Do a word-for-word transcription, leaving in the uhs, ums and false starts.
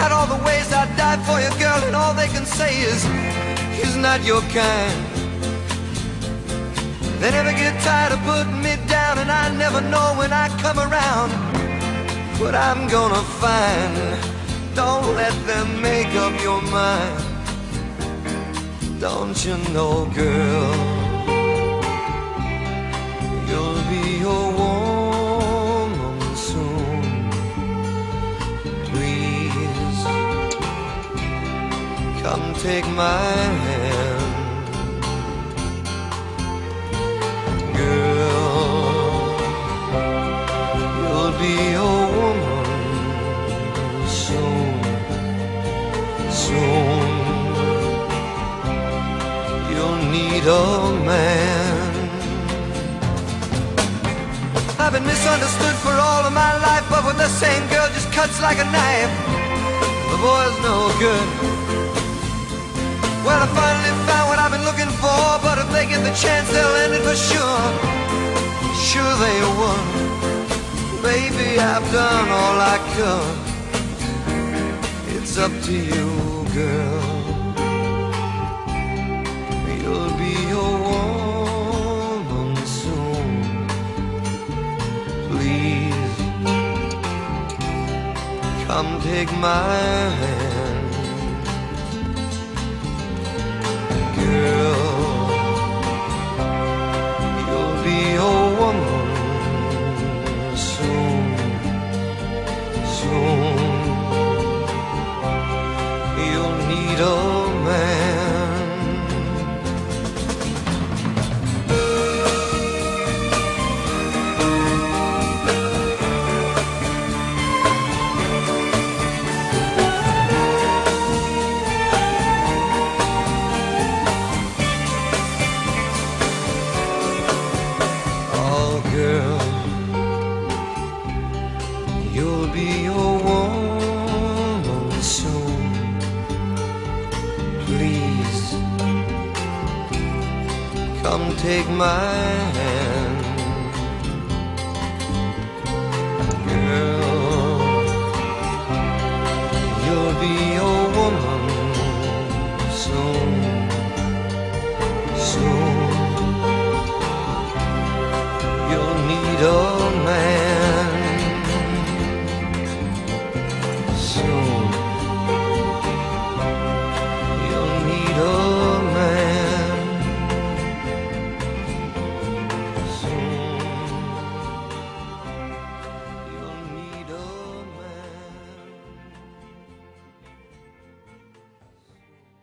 out all the ways I'd die for you, girl, and all they can say is, he's not your kind. They never get tired of putting me down, and I never know when I come around what I'm gonna find. Don't let them make up your mind. Don't you know, girl, you'll be a woman soon. Please, come take my hand. Girl, you'll be a woman soon, soon. You'll need a man. I've been misunderstood for all of my life, but with the same girl just cuts like a knife. The boy's no good. Well, I finally found what I've been looking for, but if they get the chance, they'll end it for sure. Sure they would. Baby, I've done all I could. It's up to you, girl. You'll be a woman soon. Please, come take my hand. Girl, you'll be a woman soon, soon. You'll need a man. You'll be a woman soon. Please, come take my hand. Girl, you'll be a woman soon.